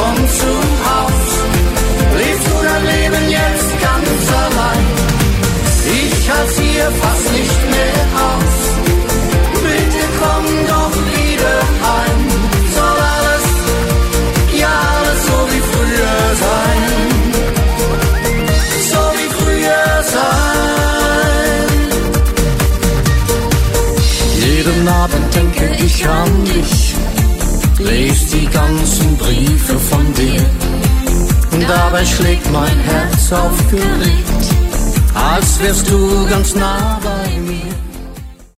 komm zum Haus. Lebst du dein Leben jetzt ganz allein? Ich halte hier fast nicht mehr aus. Bitte komm doch wieder heim. Soll alles, ja alles so wie früher sein. So wie früher sein. Jeden Abend denke ich an dich. Lies die ganzen Briefe von dir. Dabei schlägt mein Herz aufgeregt, als wärst du ganz nah bei mir.